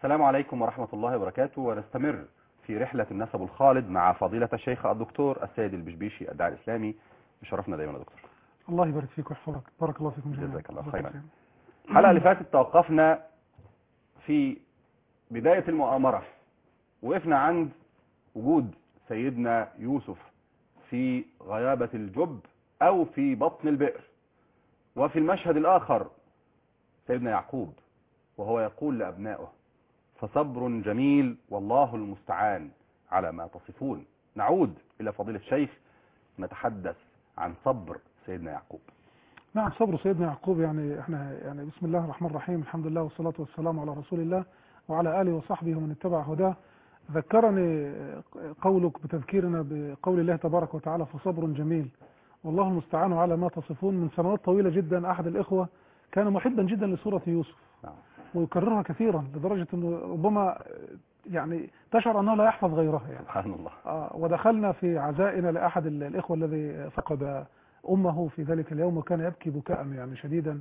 السلام عليكم ورحمة الله وبركاته، ونستمر في رحلة النسب الخالد مع فضيلة الشيخ الدكتور السيد البشبيشي الداعي الإسلامي. بشرفنا دايما يا دكتور. الله يبارك فيك ويحفظك، بارك الله فيكم جميعا. جزاك الله خيرا. الحلقة اللي فاتت توقفنا في بداية المؤامرة، وقفنا عند وجود سيدنا يوسف في غيابة الجب أو في بطن البئر، وفي المشهد الآخر سيدنا يعقوب وهو يقول لأبنائه: فصبر جميل والله المستعان على ما تصفون. نعود إلى فضيلة الشيخ نتحدث عن صبر سيدنا يعقوب. نعم، صبر سيدنا يعقوب، احنا بسم الله الرحمن الرحيم، الحمد لله والصلاة والسلام على رسول الله وعلى آله وصحبه ومن اتبع هداه. ذكرني قولك بتذكيرنا بقول الله تبارك وتعالى: فصبر جميل والله المستعان على ما تصفون. من سنوات طويلة جدا أحد الإخوة كان محبا جدا لسورة يوسف ويكررها كثيرا لدرجة أنه ربما تشعر أنه لا يحفظ غيرها سبحان الله. ودخلنا في عزائنا لأحد الإخوة الذي فقد أمه في ذلك اليوم، وكان يبكي بكاء شديدا،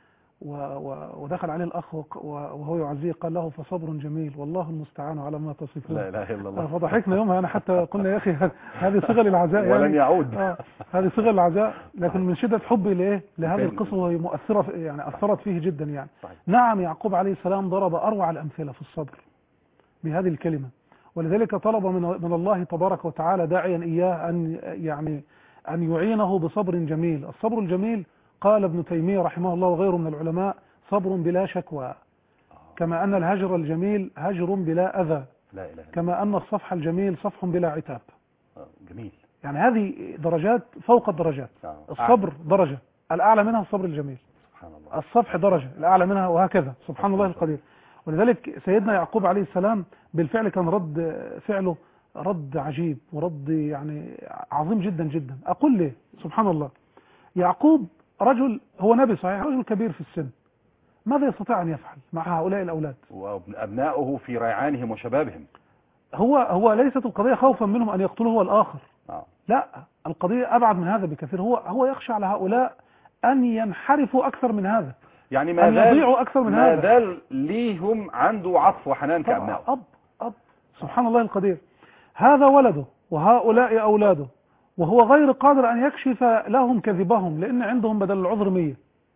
ودخل عليه الأخ وهو يعزيه قال له: فصبر جميل والله المستعان على ما تصفون. لا إله إلا الله. فضحكنا يومها، حتى قلنا: يا أخي هذه صيغة للعزاء ولن يعود. هذه صيغة للعزاء، لكن من شدة حبي لهذه القصة وهي مؤثرة، أثرت فيه جدا صحيح. نعم، يعقوب عليه السلام ضرب أروع الأمثلة في الصبر بهذه الكلمة، ولذلك طلب من الله تبارك وتعالى داعيا إياه أن يعينه بصبر جميل. الصبر الجميل قال ابن تيمية رحمه الله وغيره من العلماء: صبر بلا شكوى، كما أن الهجر الجميل هجر بلا أذى، لا إله إلا كما أن الصفح الجميل صفح بلا عتاب. جميل. هذه درجات فوق الدرجات. الصبر درجة الأعلى منها الصبر الجميل، سبحان الله. الصفح درجة الأعلى منها، وهكذا سبحان الله القدير. ولذلك سيدنا يعقوب عليه السلام بالفعل كان رد فعله رد عجيب، ورد عظيم جدا جدا. أقول ليه؟ سبحان الله. يعقوب رجل، هو نبي صحيح، رجل كبير في السن، ماذا يستطيع أن يفعل مع هؤلاء الأولاد وأبنائه في ريعانهم وشبابهم؟ هو ليست القضية خوفا منهم أن يقتلوه هو الآخر، لا، القضية أبعد من هذا بكثير. هو يخشى على هؤلاء أن ينحرفوا أكثر من هذا، أن يضيعوا أكثر من هذا. ما زال ليهم عنده عطف وحنان كأبنائه. أب سبحان الله القدير. هذا ولده وهؤلاء أولاده، وهو غير قادر أن يكشف لهم كذبهم، لأن عندهم بدل العذر 100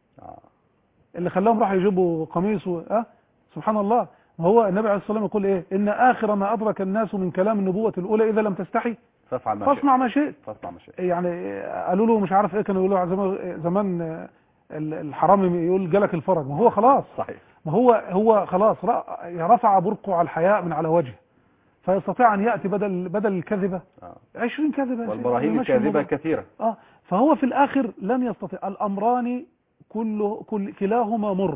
اللي خلاهم راح يجيبوا قميص سبحان الله. وهو النبي عليه الصلاة والسلام يقول إيه؟ إن آخر ما أدرك الناس من كلام النبوة الأولى: إذا لم تستحي فاصنع ما شئت. قالوا له مش عارف إيه، كانوا يقولوا زمان الحرام يقول جالك الفرج، ما هو خلاص صحيح، ما هو خلاص رفع برقع الحياء من على وجهه، فيستطيع أن يأتي بدل الكذبة 20 كذبة، والبراهين الكاذبة كثيرة. فهو في الآخر لن يستطيع. الأمران كلاهما مر.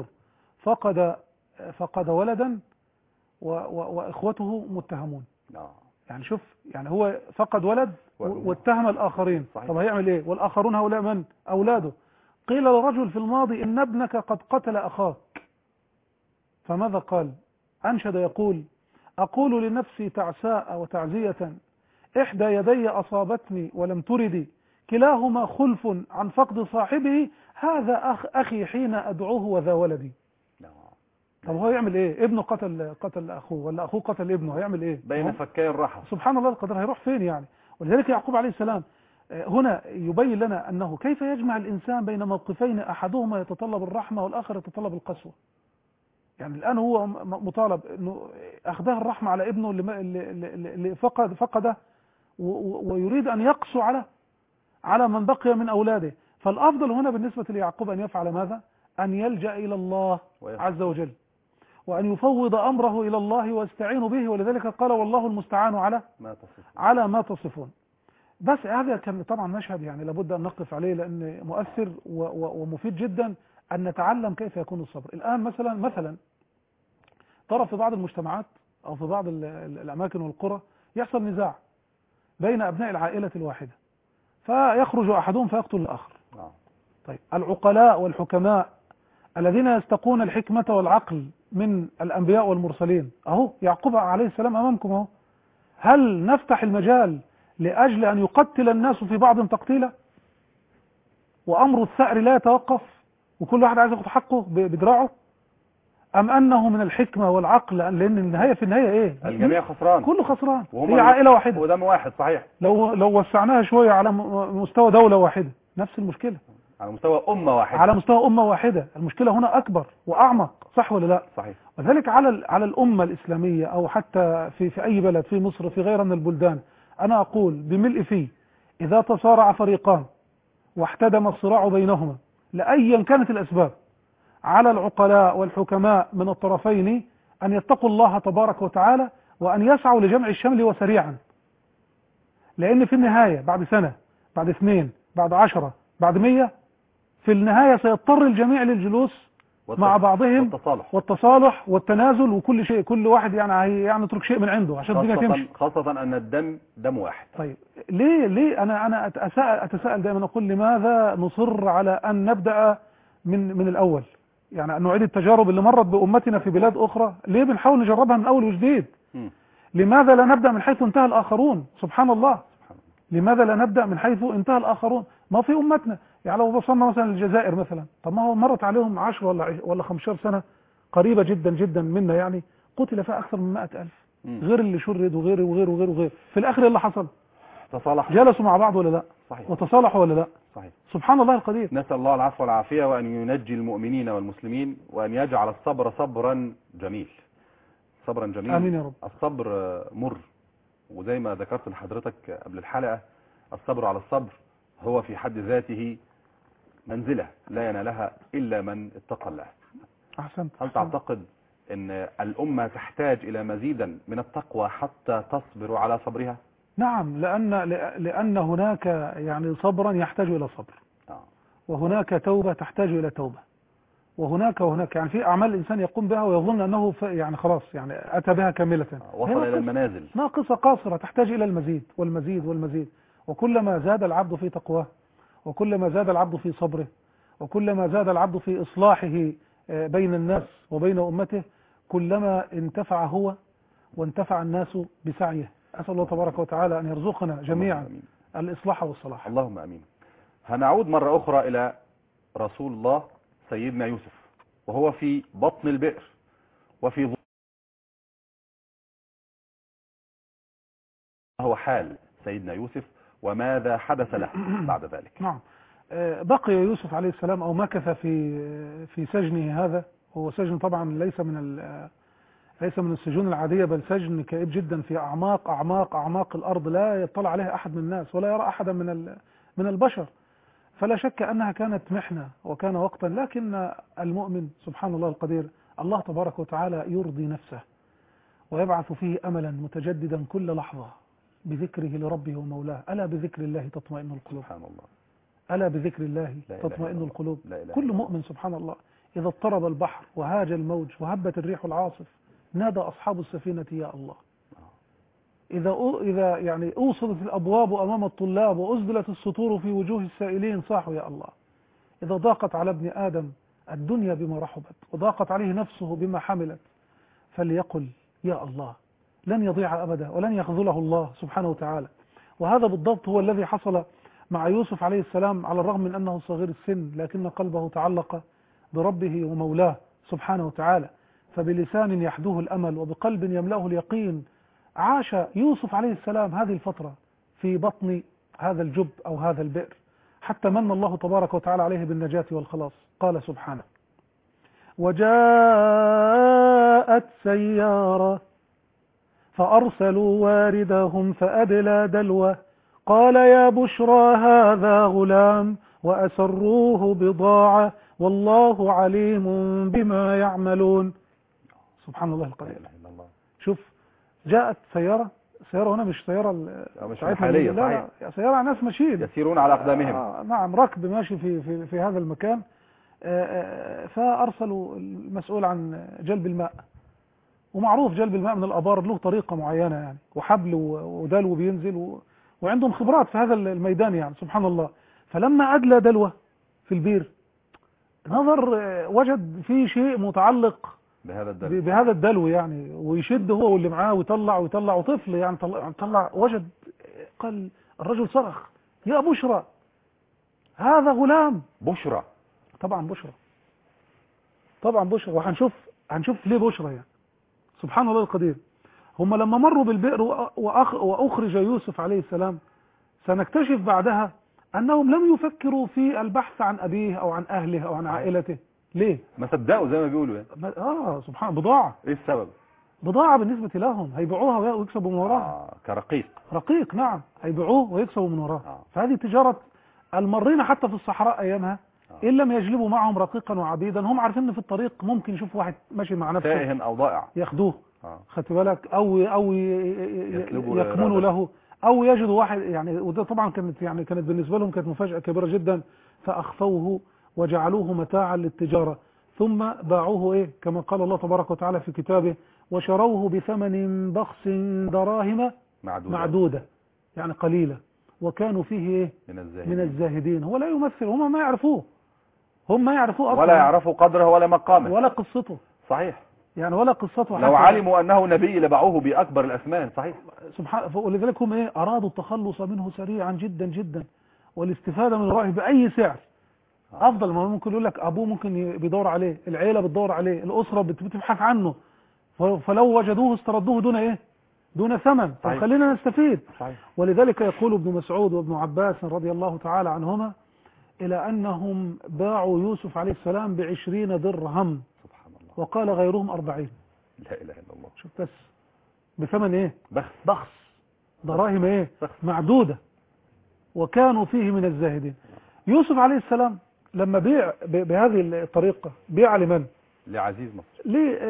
فقد ولدا وإخوته متهمون. شوف، هو فقد ولد واتهم الآخرين. صحيح. طب هيعمل إيه؟ والآخرون هؤلاء من؟ أولاده. قيل للرجل في الماضي: إن ابنك قد قتل أخاك، فماذا قال؟ أنشد يقول: أقول لنفسي تعساء وتعزية، إحدى يدي أصابتني ولم تردي، كلاهما خلف عن فقد صاحبه، هذا أخي حين أدعوه وذا ولدي. طب هو يعمل إيه؟ ابنه قتل أخوه، ولا أخوه قتل ابنه، هيعمل إيه؟ بين فكي الرحم. سبحان الله القدر، هيروح فين ولذلك يعقوب عليه السلام هنا يبين لنا أنه كيف يجمع الإنسان بين موقفين أحدهما يتطلب الرحمة والآخر يتطلب القسوة. الآن هو مطالب أنه أخذها الرحمة على ابنه اللي فقده، ويريد أن يقسو على من بقي من أولاده. فالأفضل هنا بالنسبة ليعقوب أن يفعل ماذا؟ أن يلجأ إلى الله عز وجل، وأن يفوض أمره إلى الله ويستعين به. ولذلك قال: والله المستعان على ما تصفون. بس هذا كان طبعا مشهد لابد أن نقف عليه، لأن مؤثر ومفيد جدا أن نتعلم كيف يكون الصبر. الآن مثلا ترى في بعض المجتمعات أو في بعض الأماكن والقرى يحصل نزاع بين أبناء العائلة الواحدة، فيخرج أحدهم فيقتل الآخر. طيب، العقلاء والحكماء الذين يستقون الحكمة والعقل من الأنبياء والمرسلين، يعقوب عليه السلام أمامكم هل نفتح المجال لأجل أن يقتل الناس في بعض تقتيلا، وأمر الثأر لا يتوقف، وكل واحد عايز ياخد حقه بدراعه؟ أم أنه من الحكمة والعقل، لأن النهاية في النهاية إيه؟ الجميع خسران، كله خسران، وهم هي عائلة واحدة. ودم واحد صحيح. لو وسعناها شوية على مستوى دولة واحدة نفس المشكلة، على مستوى أمة واحدة، على مستوى أمة واحدة المشكلة هنا أكبر وأعمق، صح ولا لا؟ صحيح. وذلك على الأمة الإسلامية، أو حتى في أي بلد، في مصر، في غيرها من البلدان، أنا أقول بملء فيه: إذا تصارع فريقان واحتدم الصراع بينهما لأيا كانت الأسباب، على العقلاء والحكماء من الطرفين أن يتقوا الله تبارك وتعالى، وأن يسعوا لجمع الشمل وسريعا. لأن في النهاية بعد سنة، بعد 2، بعد 10، بعد 100، في النهاية سيضطر الجميع للجلوس مع بعضهم والتصالح والتنازل وكل شيء، كل واحد يعني يترك شيء من عنده عشان الدنيا تمشي. خاصة أن الدم دم واحد. طيب ليه أنا أتساءل دائما، أقول لماذا نصر على أن نبدأ من الأول؟ يعني أن نعيد التجارب اللي مرت بأمتنا في بلاد أخرى، ليه بنحاول نجربها من أول وجديد؟ لماذا لا نبدأ من حيث انتهى الآخرون؟ سبحان الله، لماذا لا نبدأ من حيث انتهى الآخرون؟ ما في أمتنا، يعني لو وصلنا مثلا الجزائر مثلا، طب ما هو مرت عليهم 10 ولا 15 سنة قريبة جدا جدا منا، يعني قتل فيها أكثر من 100,000، غير اللي شرد وغير وغير وغير وغير. في الآخر إيه اللي حصل؟ تصالحوا، جلسوا مع بعض ولا لا؟ صحيح. وتصالحوا ولا لا؟ صحيح. سبحان الله القدير. نسأل الله العفو والعافية، وأن ينجي المؤمنين والمسلمين، وأن يجعل الصبر صبرا جميل، صبرا جميل. آمين يا رب. الصبر مر، وزي ما ذكرت لحضرتك قبل الحلقة، الصبر على الصبر هو في حد ذاته منزلة لا ينالها إلا من اتقى الله. أحسنت. هل تعتقد أن الأمة تحتاج إلى مزيدا من التقوى حتى تصبر على صبرها؟ نعم، لأن هناك يعني صبرا يحتاج إلى صبر، وهناك توبة تحتاج إلى توبة، وهناك يعني في أعمال الإنسان يقوم بها ويظن أنه يعني خلاص يعني أتى بها كاملة، وصل إلى المنازل، ناقصة قاصرة تحتاج إلى المزيد والمزيد والمزيد. وكلما زاد العبد في تقواه، وكلما زاد العبد في صبره، وكلما زاد العبد في إصلاحه بين الناس وبين أمته، كلما انتفع هو وانتفع الناس بسعيه. أسأل الله تبارك وتعالى أن يرزقنا جميعا الإصلاح والصلاح. اللهم أمين. هنعود مرة أخرى إلى رسول الله سيدنا يوسف، وهو في بطن البئر وفي هو حال سيدنا يوسف وماذا حدث له بعد ذلك؟ نعم، بقي يوسف عليه السلام أو مكث في سجنه هذا. هو سجن طبعا ليس من السجون العادية، بل سجن كئيب جدا في أعماق أعماق أعماق الأرض، لا يطلع عليها أحد من الناس ولا يرى أحدا من البشر. فلا شك أنها كانت محنة وكان وقتا، لكن المؤمن سبحان الله القدير الله تبارك وتعالى يرضي نفسه ويبعث فيه أملا متجددا كل لحظة بذكره لربه ومولاه. ألا بذكر الله تطمئن القلوب. سبحان الله. ألا بذكر الله تطمئن القلوب. كل مؤمن سبحان الله إذا اضطرب البحر وهاج الموج وهبت الريح العاصف نادى أصحاب السفينة يا الله. إذا يعني أوصلت الأبواب أمام الطلاب وأزدلت السطور في وجوه السائلين صاحوا يا الله. إذا ضاقت على ابن آدم الدنيا بما رحبت وضاقت عليه نفسه بما حملت فليقل يا الله. لن يضيع أبدا ولن يخذله الله سبحانه وتعالى. وهذا بالضبط هو الذي حصل مع يوسف عليه السلام، على الرغم من أنه صغير السن لكن قلبه تعلق بربه ومولاه سبحانه وتعالى. فبلسان يحدوه الأمل وبقلب يملأه اليقين عاش يوسف عليه السلام هذه الفترة في بطن هذا الجب أو هذا البئر، حتى من الله تبارك وتعالى عليه بالنجاة والخلاص. قال سبحانه وجاءت سيارة فأرسلوا واردهم فأدلى دلوه قال يا بشرى هذا غلام وأسروه بضاعة والله عليم بما يعملون. سبحان الله القدير. شوف، جاءت سيارة هنا مش سيارة مش حالية، لا سيارة ناس ماشيين يسيرون على أقدامهم. نعم، ركب ماشي في هذا المكان. فأرسلوا المسؤول عن جلب الماء، ومعروف جلب الماء من الآبار له طريقة معينة يعني، وحبل ودلو بينزل وعندهم خبرات في هذا الميدان يعني سبحان الله. فلما أدلى دلوة في البير نظر وجد فيه شيء متعلق بهذا الدلو يعني، ويشد هو واللي معاه ويطلع وطفل يعني طلع وجد. قال الرجل صرخ يا بشرى هذا غلام. بشرى، طبعا بشرى. طبعا بشرى، هنشوف ليه بشرى يعني. سبحان الله القدير. هم لما مروا بالبئر وأخرج يوسف عليه السلام، سنكتشف بعدها أنهم لم يفكروا في البحث عن أبيه أو عن أهله أو عن عائلته. ليه؟ ما صدقوا زي ما بيقولوا يعني. سبحان، بضاعة. ايه السبب؟ بضاعة بالنسبة لهم، هيبيعوها ويكسبوا من وراها. كرقيق. رقيق، نعم، هيبيعوه ويكسبوا من وراها. فهذه تجارة المرين حتى في الصحراء أيامها. إن لم يجلبوا معهم رقيقا وعبيدا، هم عارفين إن في الطريق ممكن يشوفوا واحد ماشي مع نفسه تائه أو ضائع ياخدوه. خدت بالك؟ أو يكمنوا له، أو يجدوا واحد يعني. وده طبعا كانت بالنسبة لهم كانت مفاجأة كبيرة جدا. فأخفوه وجعلوه متاعا للتجارة، ثم باعوه كما قال الله تبارك وتعالى في كتابه: وشروه بثمن بخس دراهم معدودة، يعني قليلة، وكانوا فيه من الزاهدين. هو لا يمثل، هم ما يعرفوه أصلا، ولا يعرفوا قدره ولا مقامه ولا قصته. صحيح يعني ولا قصته. لو علموا أنه نبي لباعوه بأكبر الأثمان. صحيح. سبحان. ولذلك هم أرادوا التخلص منه سريعا جدا جدا، والاستفادة من ورائه بأي سعر. أفضل ما ممكن يقول لك أبوه ممكن بيدور عليه، العيلة بتدور عليه، الأسرة بتبحث عنه، فلو وجدوه استردوه دون ثمن. فخلينا نستفيد. صحيح. ولذلك يقول ابن مسعود وابن عباس رضي الله تعالى عنهما إلى أنهم باعوا يوسف عليه السلام ب20 درهم. سبحان الله. وقال غيرهم 40. لا إله إلا الله. شوف بس، بثمن بخس دراهم بخس معدودة، وكانوا فيه من الزاهدين. يوسف عليه السلام لما بيع بهذه الطريقة، بيع لمن؟ لعزيز مصر.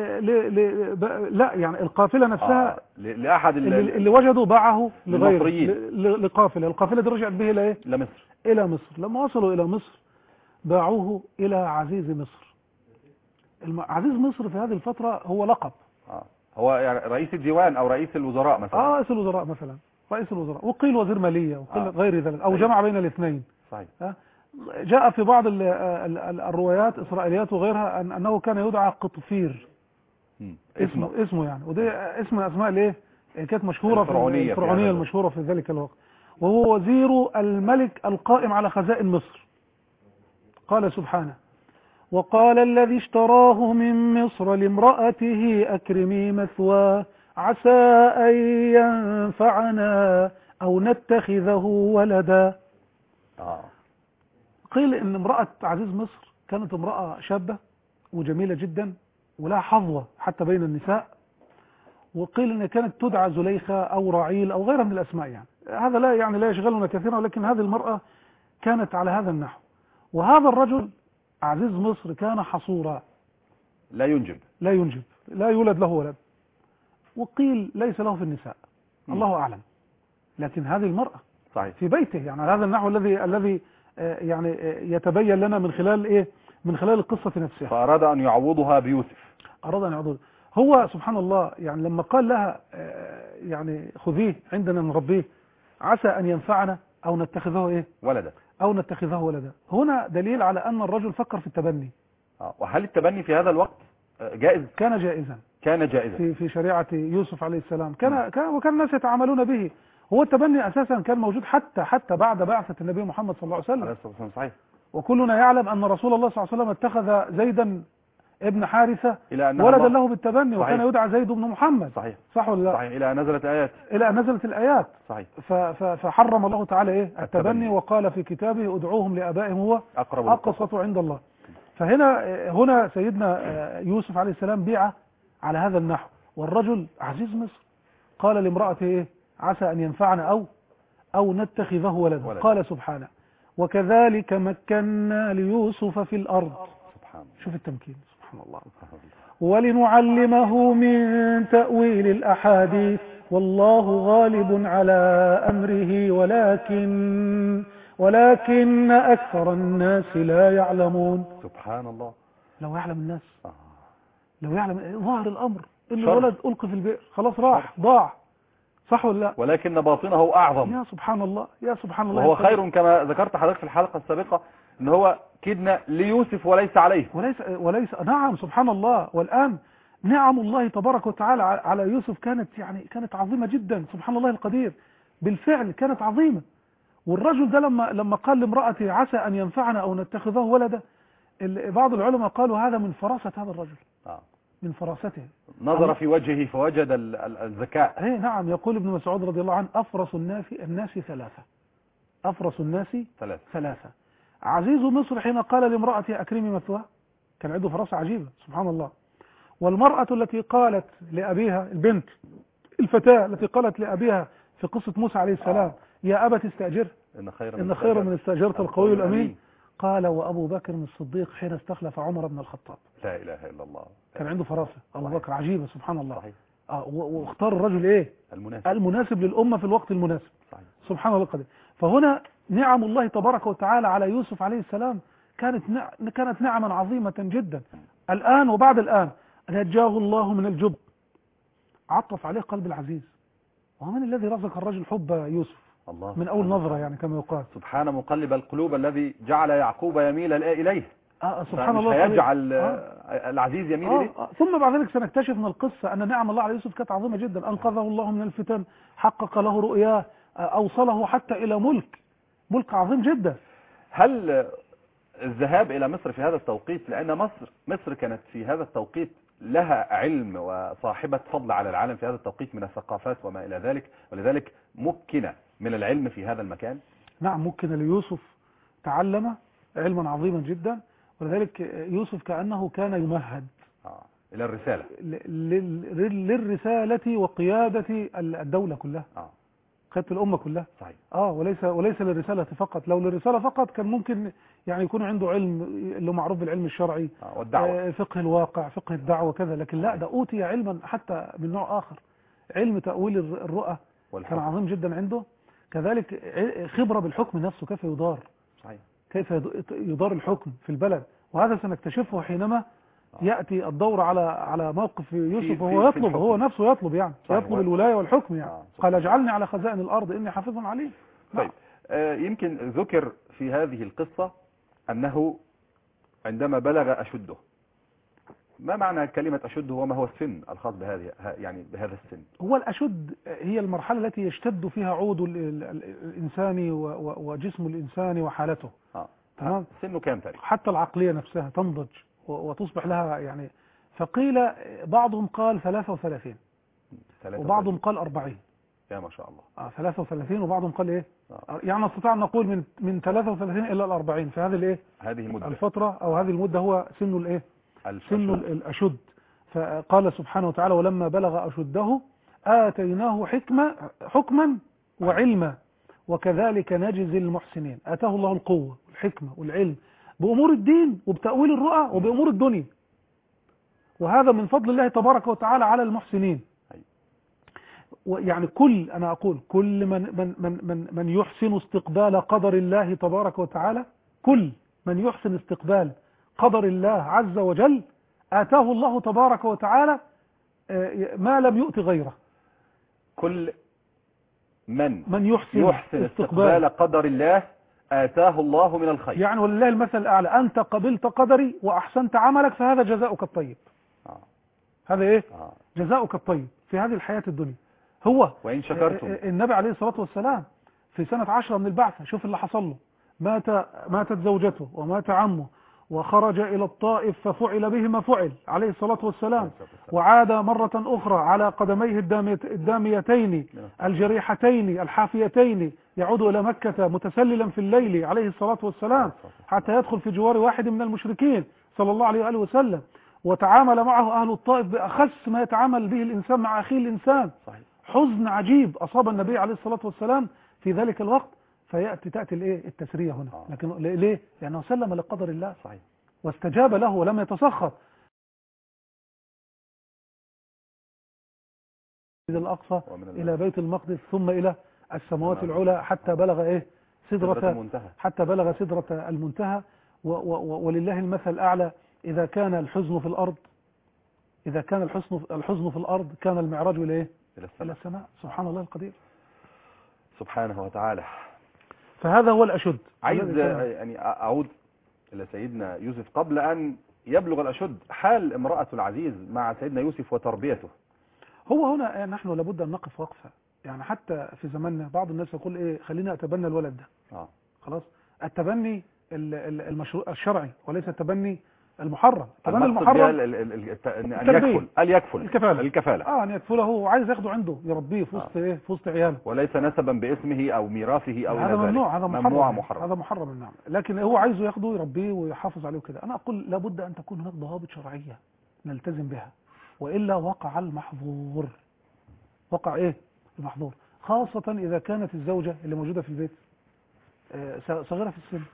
لا يعني القافلة نفسها لأحد اللي وجدوا باعه لغيره، القافلة دي رجعت به إلى إيه؟ إلى مصر. لما وصلوا إلى مصر باعوه إلى عزيز مصر. عزيز مصر في هذه الفترة هو لقب. هو يعني رئيس الديوان أو رئيس الوزراء مثلا. رئيس الوزراء مثلا، رئيس الوزراء، وقيل وزير مالية، وقيل غير ذلك، أو جمع بين الاثنين. صحيح. جاء في بعض الروايات إسرائيليات وغيرها أنه كان يدعى قطفير. اسمه يعني، وده اسم من أسماء ليه كانت مشهورة الفرعونية المشهورة في ذلك الوقت. وهو وزير الملك القائم على خزائن مصر. قال سبحانه: وقال الذي اشتراه من مصر لامرأته أكرمي مثواه عسى أن ينفعنا أو نتخذه ولدا. قيل ان امرأة عزيز مصر كانت امرأة شابة وجميلة جدا ولها حظوة حتى بين النساء، وقيل ان كانت تدعى زليخة او رعيل او غيرها من الاسماء. يعني هذا لا يشغلنا كثيرا، ولكن هذه المرأة كانت على هذا النحو. وهذا الرجل عزيز مصر كان حصورا، لا ينجب، لا يولد له ولد، وقيل ليس له في النساء، الله اعلم. لكن هذه المرأة صحيح في بيته، يعني على هذا النحو الذي يعني يتبين لنا من خلال القصة نفسها. فأراد أن يعوضها بيوسف. هو سبحان الله، يعني لما قال لها يعني خذيه عندنا نربيه عسى أن ينفعنا أو نتخذه ولدا، هنا دليل على أن الرجل فكر في التبني. وهل التبني في هذا الوقت جائز؟ كان جائزا في شريعة يوسف عليه السلام. وكان الناس يتعاملون به. هو التبني أساسا كان موجود حتى بعد بعثة النبي محمد صلى الله عليه وسلم. صحيح. وكلنا يعلم أن رسول الله صلى الله عليه وسلم اتخذ زيدا ابن حارثة ولدا له بالتبني. صحيح. وكان يدعى زيد بن محمد. صح ولا لا؟ صحيح. إلى أن نزلت الآيات. صحيح. فحرم الله تعالى التبني، وقال في كتابه ادعوهم لآبائهم هو أقسط عند الله. فهنا سيدنا يوسف عليه السلام بيع على هذا النحو، والرجل عزيز مصر قال لامرأته عسى أن ينفعنا أو نتخذه ولدا. قال سبحانه: وكذلك مكنا ليوسف في الأرض. شوف التمكين، سبحان الله. ولنعلمه من تأويل الأحاديث والله غالب على أمره ولكن أكثر الناس لا يعلمون. سبحان الله. لو يعلم الناس، لو يعلم ظاهر الأمر إن الولد ألقي في البئر، خلاص راح ضاع، صح ولا لا؟ ولكن باطنه أعظم. يا سبحان الله، يا سبحان الله. وهو خير كما ذكرت حضرتك في الحلقة السابقة ان هو كدنا ليوسف وليس عليه. وليس نعم، سبحان الله. والآن نعم الله تبارك وتعالى على يوسف كانت عظيمة جدا، سبحان الله القدير. بالفعل كانت عظيمة. والرجل ده لما قال لامرأته عسى أن ينفعنا أو نتخذه ولدا، بعض العلماء قالوا هذا من فراسة هذا الرجل، من فراسته، نظر في وجهه فوجد الذكاء. ايه نعم. يقول ابن مسعود رضي الله عنه أفرس الناس ثلاثة، أفرس الناس ثلاثة. عزيز مصر حين قال لامرأته أكرمي مثواها، كان عنده فراسة عجيبة سبحان الله. والمرأة التي قالت لأبيها، البنت الفتاة التي قالت لأبيها في قصة موسى عليه السلام يا أبت استأجره إن خير من استأجرت القوي الأمين، قال وأبو بكر الصديق حين استخلف عمر بن الخطاب. لا إله إلا الله. كان عنده فراسة أبو بكر عجيبة سبحان الله. صحيح. واختار الرجل إيه المناسب للأمة في الوقت المناسب. صحيح. سبحان الله القدير. فهنا نعم الله تبارك وتعالى على يوسف عليه السلام كانت نعما عظيمة جدا. الآن وبعد الآن نجاه الله من الجب، عطف عليه قلب العزيز. ومن الذي رزق الرجل حب يوسف؟ الله من أول نظرة يعني كما يقال. سبحان مقلب القلوب الذي جعل يعقوب يميل إليه. سبحان الله. هيجعل العزيز يميل إليه. ثم بعد ذلك سنكتشف من القصة أن نعم الله على يوسف كانت عظيمة جدا. أنقذه الله من الفتن، حقق له رؤياه، أوصله حتى إلى ملك عظيم جدا. هل الذهاب إلى مصر في هذا التوقيت، لأن مصر كانت في هذا التوقيت لها علم وصاحبة فضل على العالم في هذا التوقيت من الثقافات وما إلى ذلك، ولذلك مكن من العلم في هذا المكان؟ نعم مكن ليوسف، تعلم علما عظيما جدا، ولذلك يوسف كأنه كان يمهد إلى الرسالة، للرسالة وقيادة الدولة كلها، قيادة الأمة كلها. صحيح. وليس للرسالة فقط. لو للرسالة فقط كان ممكن يعني يكون عنده علم اللي معروف بالعلم الشرعي والدعوة، فقه الواقع، فقه الدعوة كذا، لكن لا، ده أوتي علما حتى من نوع آخر، علم تأويل الرؤى كان عظيم جدا عنده. كذلك خبرة بالحكم نفسه، كيف يدار. صحيح. كيف يدار الحكم في البلد، وهذا سنكتشفه حينما يأتي الدور على موقف يوسف، وهو يطلب، هو نفسه يطلب يعني يطلب الولاية والحكم يعني. قال اجعلني على خزائن الأرض إني حافظ عليم. طيب. يمكن ذكر في هذه القصة أنه عندما بلغ أشده. ما معنى كلمة أشده وما هو السن الخاص بهذا السن؟ هو الأشد هي المرحلة التي يشتد فيها عود الإنسان وجسم الإنسان وحالته. تمام. سنه كام تقريبا؟ حتى العقلية نفسها تنضج وتصبح لها يعني. فقيل بعضهم قال 33 وبعضهم قال 40. يا ما شاء الله. 33 وبعضهم قال ايه؟ يعني نستطيع ان نقول من 33 الى 40 في هذه المدة، الفترة او هذه المدة هو سن الايه؟ سن الأشد. فقال سبحانه وتعالى ولما بلغ أشده آتيناه حكما وعلما وكذلك نجزي المحسنين. آتاه الله القوة والحكمة والعلم بأمور الدين وبتأويل الرؤى وبأمور الدنيا، وهذا من فضل الله تبارك وتعالى على المحسنين. يعني أنا أقول كل من يحسن استقبال قدر الله تبارك وتعالى، كل من يحسن استقبال قدر الله عز وجل آتاه الله تبارك وتعالى ما لم يؤت غيره. كل من يحسن استقبال قدر الله آتاه الله من الخير. يعني ولله المثل الأعلى، أنت قبلت قدري وأحسنت عملك فهذا جزاؤك الطيب. هذا إيه؟ جزاؤك الطيب في هذه الحياة الدنيا. هو وإن النبي عليه الصلاة والسلام في سنة 10 من البعثة، شوف اللي حصل له، ماتت زوجته ومات عمه وخرج إلى الطائف ففعل به ما فعل عليه الصلاة والسلام، وعاد مرة أخرى على قدميه الداميتين الجريحتين الحافيتين يعود إلى مكة متسللا في الليل عليه الصلاة والسلام حتى يدخل في جوار واحد من المشركين صلى الله عليه وآله وسلم، وتعامل معه أهل الطائف بأخس ما يتعامل به الإنسان مع أخيه الإنسان. حزن عجيب أصاب النبي عليه الصلاة والسلام في ذلك الوقت، تأتي التسرية هنا. لكن ليه؟ لأنه سلم لقدر الله. صحيح. واستجاب له ولم يتسخط. إلى الأقصى إلى بيت المقدس ثم إلى السماوات العلى حتى بلغ حتى بلغ سدرة المنتهى. ولله المثل الأعلى. إذا كان الحزن في الأرض كان المعراج إلى السماء. سبحان الله القدير سبحانه وتعالى. فهذا هو الأشد. عايز يعني أعود إلى سيدنا يوسف قبل أن يبلغ الأشد. حال امرأة العزيز مع سيدنا يوسف وتربيته. هو هنا نحن لابد أن نقف وقفة. يعني حتى في زماننا بعض الناس يقول خلينا أتبنى الولد ده. خلاص التبني المشروع الشرعي وليس التبني المحرم. التبني المقصد بها المحرم ان يكفل الكفالة. ان يكفله وعايز ياخده عنده يربيه في وسط ايه، في وسط عياله، وليس نسبا باسمه او ميراثه او هذا الى ذلك. ممنوع، هذا ممنوع محرم، هذا محرم. محرم نعم. لكن هو عايزه ياخده يربيه ويحافظ عليه وكده. انا اقول لابد ان تكون هناك ضوابط شرعيه نلتزم بها، والا وقع المحظور. وقع ايه المحظور، خاصه اذا كانت الزوجه اللي موجوده في البيت صغيره في السن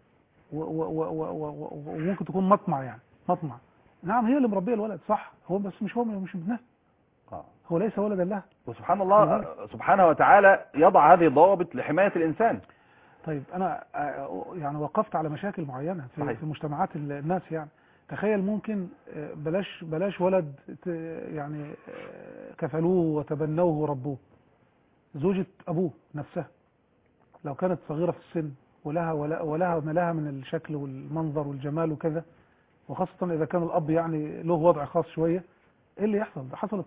وممكن تكون مطمع، يعني مطمع. نعم هي اللي مربيه الولد صح، هو بس مش ابنها، هو ليس ولدا لها. وسبحان الله سبحانه وتعالى يضع هذه الضوابط لحماية الإنسان. طيب أنا يعني وقفت على مشاكل معينة في مجتمعات الناس. يعني تخيل ممكن بلاش ولد يعني كفلوه وتبنوه وربوه، زوجة أبوه نفسها لو كانت صغيرة في السن ولها ما لها من الشكل والمنظر والجمال وكذا، وخاصة إذا كان الأب يعني له وضع خاص شوية، إيه اللي يحصل؟ ده حصلت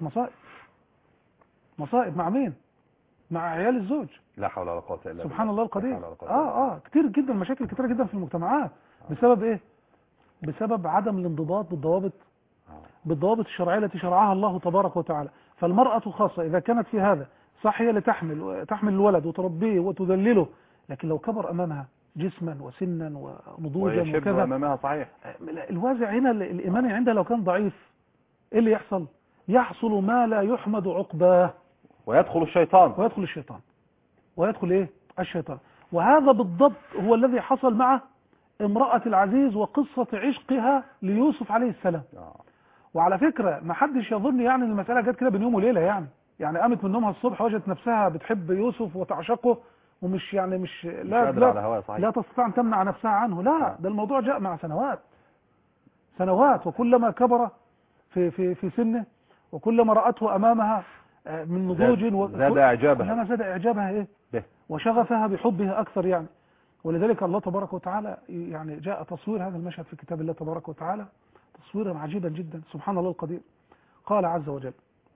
مصائب مع مين؟ مع عيال الزوج. لا حول ولا قوة إلا بالله. سبحان الله القدير. كتير جدا، مشاكل كتيرة جدا في المجتمعات. بسبب إيه؟ بسبب عدم الانضباط بالضوابط الشرعية التي شرعها الله تبارك وتعالى. فالمرأة خاصة إذا كانت في هذا صح هي اللي تحمل الولد وتربيه وتذلله، لكن لو كبر أمامها جسما وسنا ونضوجا وكذا أمامها صحيح، الوازع هنا الإيماني عندها لو كان ضعيف، إيه اللي يحصل ما لا يحمد عقباه، ويدخل إيه؟ الشيطان. وهذا بالضبط هو الذي حصل مع امرأة العزيز وقصة عشقها ليوسف عليه السلام. وعلى فكرة ما حدش يظن يعني ان المسألة جت كده بين يوم وليلة، يعني قامت من نومها الصبح وجدت نفسها بتحب يوسف وتعشقه، ومش يعني لا تستطيع ان تمنع نفسها عنه. لا، ده الموضوع جاء مع سنوات، وكلما كبر في سنه وكلما رأته أمامها من نضوج زاد إعجابها، كلما زاد إعجابها إيه؟ وشغفها بحبه أكثر يعني. ولذلك الله تبارك وتعالى يعني جاء تصوير هذا المشهد في كتاب الله تبارك وتعالى تصويرا عجيبا جدا. سبحان الله القدير. قال عز وجل: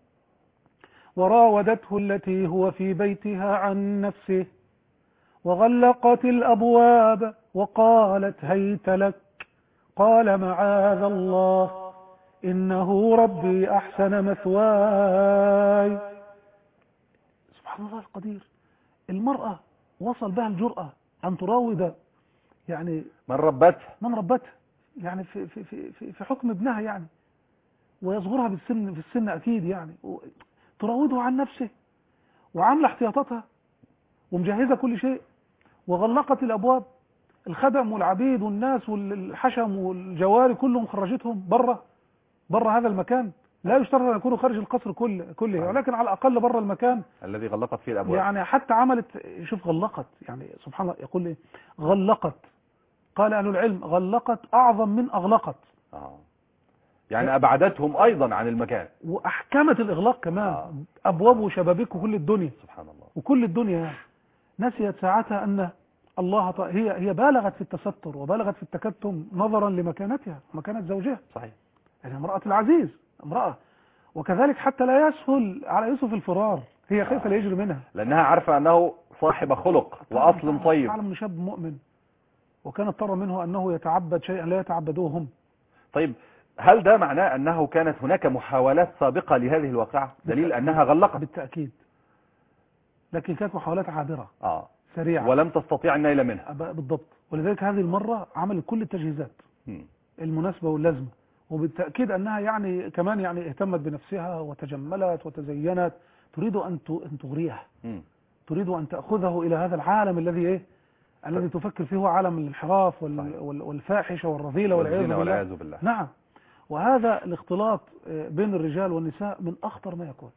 وراودته التي هو في بيتها عن نفسه وغلقت الأبواب وقالت هيت لك قال معاذ الله إنه ربي أحسن مثواي. سبحان الله القدير. المرأة وصل بها الجرأة أن تراود يعني من ربتها يعني في حكم ابنها يعني، ويصغرها في السن أكيد يعني، تراوده عن نفسه وعاملة احتياطاتها ومجهزة كل شيء، وغلقت الأبواب، الخدم والعبيد والناس والحشم والجواري كلهم خرجتهم بره هذا المكان. لا يشترط أن يكونوا خارج القصر كله، ولكن على الأقل بره المكان الذي غلقت فيه الأبواب. يعني حتى عملت، شوف غلقت، يعني سبحان الله يقول لي غلقت، قال أهل العلم غلقت أعظم من أغلقت. يعني أبعدتهم أيضا عن المكان وأحكمت الإغلاق كمان. أبواب وشبابيك وكل الدنيا، سبحان الله، وكل الدنيا يعني. نسيت ساعتها أن الله هي بالغت في التستر وبالغت في التكتم نظرا لمكانتها، مكانة زوجها. صحيح. يعني امرأة العزيز امرأة، وكذلك حتى لا يسهل على يوسف الفرار، هي خايفة لا يجري منها، لأنها عارفة أنه صاحب خلق وأصل طيب. تعلم أنه شاب مؤمن، وكانت ترى منه أنه يتعبد شيئا لا يتعبدوه هم. طيب هل ده معناه أنه كانت هناك محاولات سابقة لهذه الواقعة دليل أنها غلقت؟ بالتأكيد، لكن كانت محاولات عابرة سريعة ولم تستطيع النيل منها. بالضبط. ولذلك هذه المرة عملت كل التجهيزات المناسبة واللازمة، وبالتأكيد أنها يعني كمان يعني اهتمت بنفسها وتجملت وتزينت، تريد أن تغريه، تريد أن تأخذه إلى هذا العالم الذي الذي تفكر فيه هو عالم الانحراف والفاحشة والرذيلة والعياذ بالله. نعم. وهذا الاختلاط بين الرجال والنساء من أخطر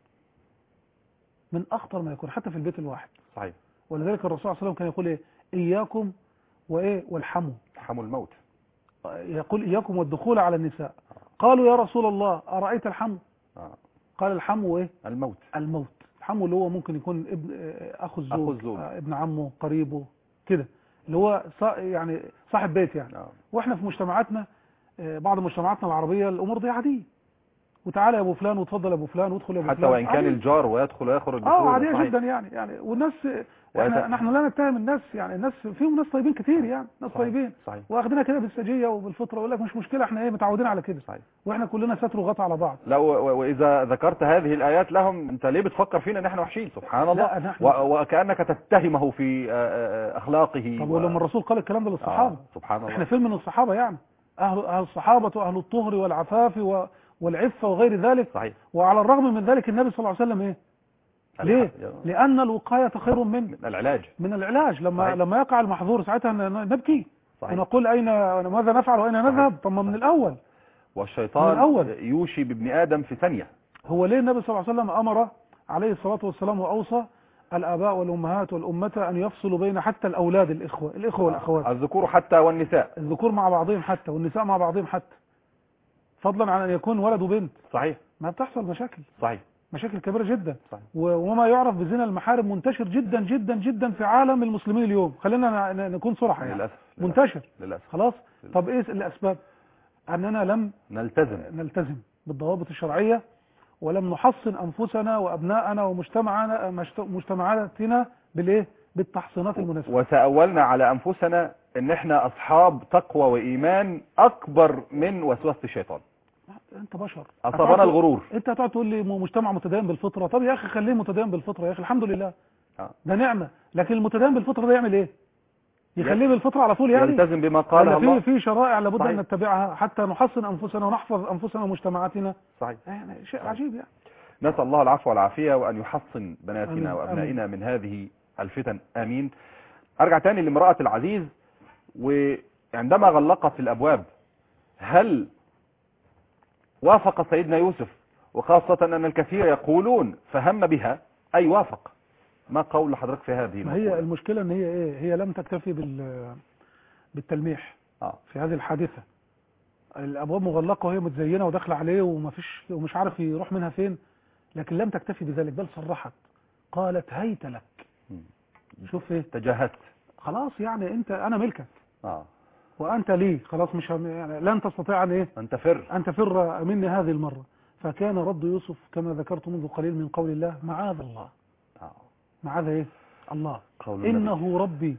ما يكون حتى في البيت الواحد. صحيح. ولذلك الرسول صلى الله عليه وسلم كان يقول إياكم والحمو، حمو الموت، يقول إياكم والدخول على النساء. قالوا يا رسول الله أرأيت الحمو؟ قال الحمو الموت. الحمو اللي هو ممكن يكون ابن أخو الزوج، ابن عمه، قريبه كده، اللي هو يعني صاحب بيت يعني. وإحنا في مجتمعاتنا، بعض مجتمعاتنا العربية الأمور دي عادية، وتعالى يا ابو فلان وتفضل يا ابو فلان وادخل يا ابو فلان، حتى وان كان عادي. الجار ويدخل ويخرج بسهوله. عاديه صحيح. جدا يعني والناس نحن لا نتهم الناس، يعني الناس فيهم ناس طيبين كتير، يعني ناس صحيح. طيبين صحيح. واخدينها كده بالسجيه وبالفطره، ويقول لك مش مشكله احنا متعودين على كده. صحيح. واحنا كلنا ستر وغطى على بعض. لا واذا ذكرت هذه الايات لهم، انت ليه بتفكر فينا ان احنا وحشين؟ سبحان الله. لا نحن وكانك تتهمه في اخلاقه. طب ولما الرسول قال الكلام ده للصحابه، سبحان الله. احنا فين من الصحابه؟ يعني اهل الصحابه واهل الطهر والعفاف والعفه وغير ذلك. صحيح. وعلى الرغم من ذلك النبي صلى الله عليه وسلم ليه؟ لان الوقايه خير من العلاج. لما يقع المحظور ساعتها نبكي. صحيح. ونقول ماذا نفعل واين نذهب؟ طب من الاول. والشيطان يوشي بابن ادم في ثانيه. هو ليه النبي صلى الله عليه وسلم امر عليه الصلاه والسلام واوصى الاباء والامهات والامه ان يفصلوا بين حتى الاولاد، الاخوه والاخوات، الذكور حتى والنساء، الذكور مع بعضهم حتى والنساء مع بعضهم حتى، فضلا عن ان يكون ولد وبنت. صحيح. ما بتحصل مشاكل. صحيح. مشاكل كبيره جدا. صحيح. وما يعرف بزنا المحارم منتشر جدا جدا جدا في عالم المسلمين اليوم. خلينا نكون صراحه يعني. للاسف. منتشر للاسف. خلاص. للأسف. طب ايه الاسباب؟ اننا لم نلتزم بالضوابط الشرعيه، ولم نحصن انفسنا وابنائنا ومجتمعاتنا بالتحصينات المناسبه. وتأولنا على انفسنا ان احنا اصحاب تقوى وايمان اكبر من وسوسه الشيطان. انت بشر، اصابنا الغرور. انت هتقعد تقول لي مجتمع متدين بالفطره. طب يا اخي خليه متدين بالفطره يا اخي، الحمد لله. ده نعمه. لكن المتدين بالفطره ده يعمل ايه؟ يخليه بالفطره على طول يعني؟ يلتزم بما قاله الله. في شرائع لابد ان نتبعها حتى نحصن انفسنا ونحفظ انفسنا ومجتمعاتنا. صحيح. يعني شيء عجيب يعني. نسال الله العفو والعافيه وان يحصن بناتنا وابنائنا من هذه الفتن. امين. ارجع تاني لامراه العزيز، وعندما غلقت الابواب هل وافق سيدنا يوسف؟ وخاصة أن الكثير يقولون فهم بها أي وافق. ما قول حضرتك في هذه المقولة؟ هي المشكلة أن هي لم تكتفي بالتلميح في هذه الحادثة. الأبواب مغلقة وهي متزينة وداخلة عليه ومش عارف يروح منها فين، لكن لم تكتفي بذلك بل صرحت قالت هيت لك. شوف تجاهدت خلاص، يعني أنا ملكك وأنت لي خلاص، مش يعني لن تستطيع أن تفر مني هذه المرة. فكان رد يوسف كما ذكرت منذ قليل من قول الله معاذ الله. معاذ الله. إنه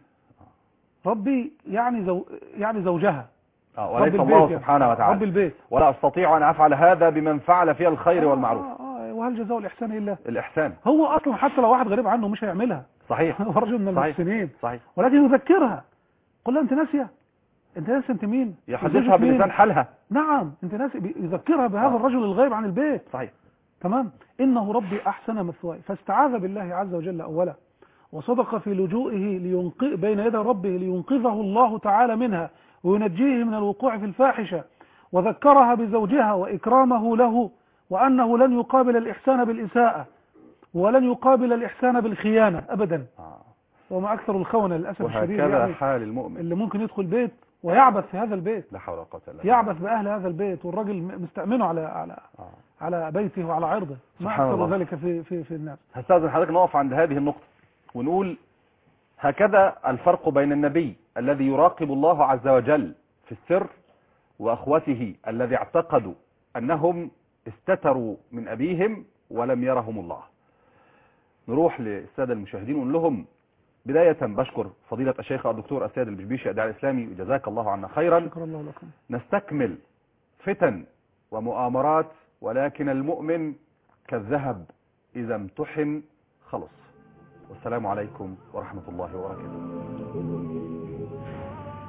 ربي يعني زوجها، وليس الله سبحانه وتعالى رب البيت. ولا أستطيع أن أفعل هذا بمن فعل فيها الخير والمعروف. وهل جزاء الإحسان إلا الإحسان. هو أصلا حتى لو واحد غريب عنه مش هيعملها. صحيح. هو رجل من المحسنين. صحيح. ولكن يذكرها، قل لها أنت ناسية، أنت مين؟ يحدثها بلسان حالها. نعم أنت ناسي، يذكرها بهذا الرجل الغائب عن البيت. صحيح. تمام. إنه ربي أحسن مثواي، فاستعاذ بالله عز وجل أولا، وصدق في لجوئه بين يدي ربه لينقذه الله تعالى منها وينجيه من الوقوع في الفاحشة، وذكرها بزوجها وإكرامه له، وأنه لن يقابل الإحسان بالإساءة ولن يقابل الإحسان بالخيانة أبدا. وما أكثر الخونة للأسف الشديد، وهكذا حال المؤمن اللي ممكن يدخل بيت ويعبث في هذا البيت. لا حول ولا قوة إلا بالله. يعبث بأهل هذا البيت والراجل مستأمنه على بيته وعلى عرضه. ما أكثر ذلك في الناس. هستأذن حضرتك نقف عند هذه النقطة ونقول هكذا الفرق بين النبي الذي يراقب الله عز وجل في السر وأخوته الذي اعتقدوا أنهم استتروا من أبيهم ولم يرهم الله. نروح للسادة المشاهدين ونقول لهم بداية بشكر فضيلة الشيخ الدكتور السيد البشبيشي الداعية الإسلامي، جزاك الله عنا خيرا. شكرا الله لكم. نستكمل فتن ومؤامرات، ولكن المؤمن كالذهب إذا امتحن خلص. والسلام عليكم ورحمة الله وبركاته.